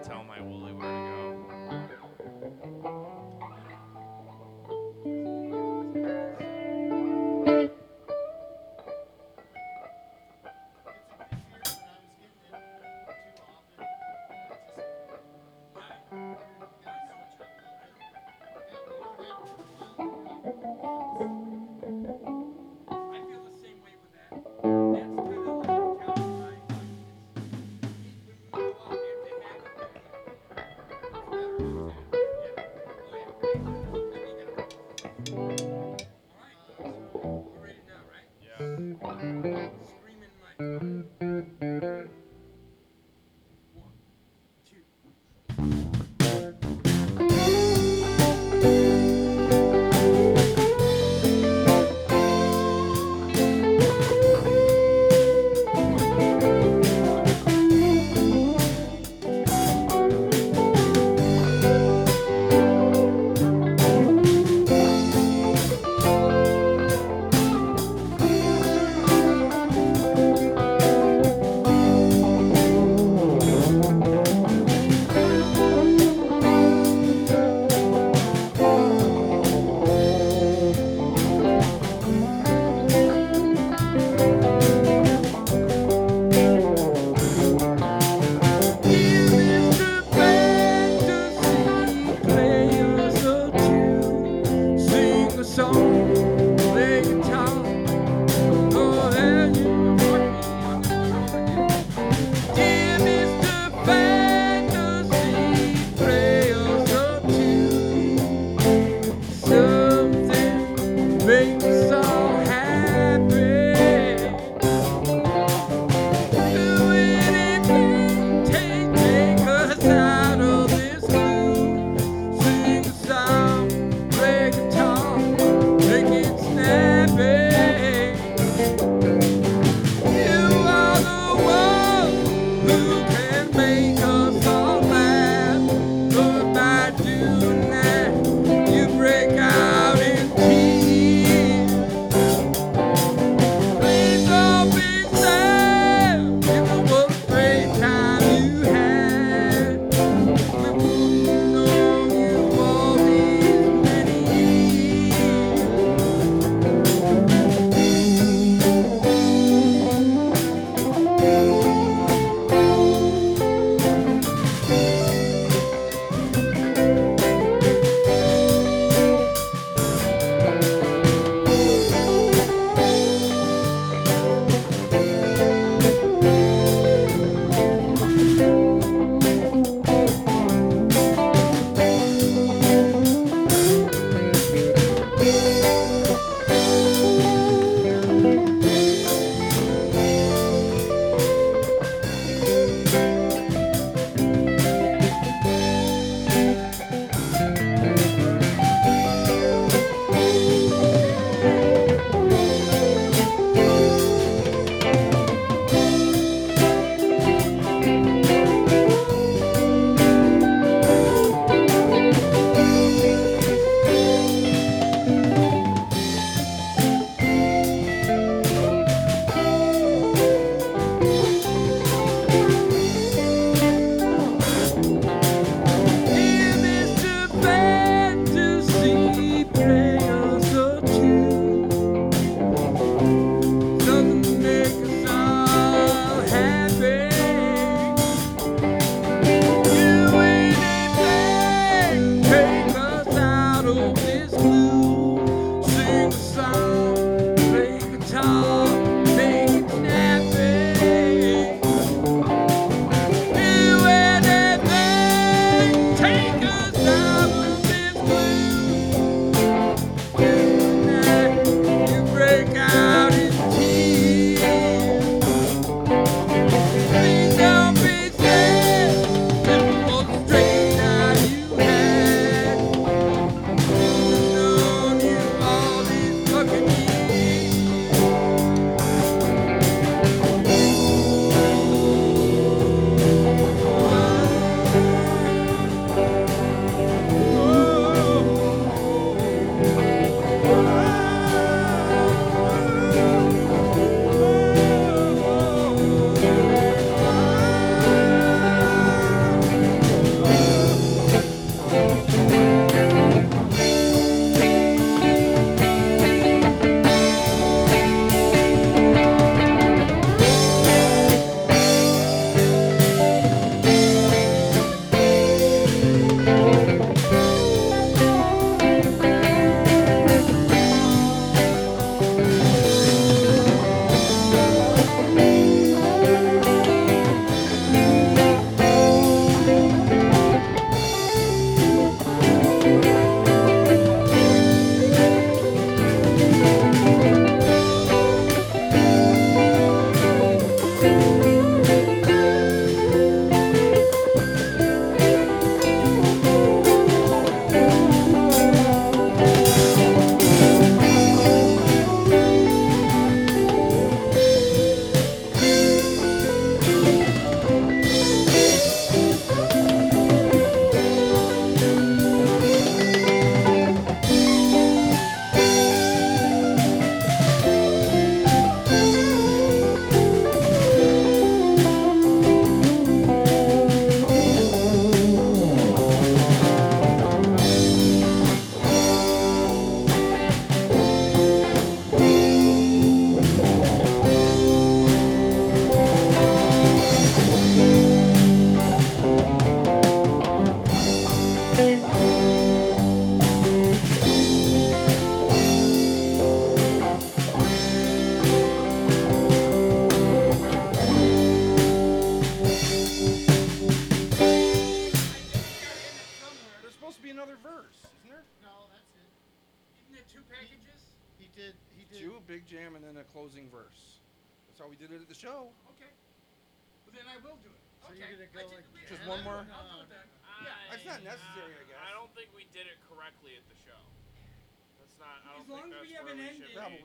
tell my Wooly where to go. 2 packages? He did. 2, big jam, and then a closing verse. That's how we did it at the show. Okay. Well, then I will do it. So okay. you're gonna go Just one more? I'll do it then. Yeah, it's not necessary, I guess. I don't think we did it correctly at the show. That's not. I don't As long think as that's we have where an we ending. should Yeah, be. but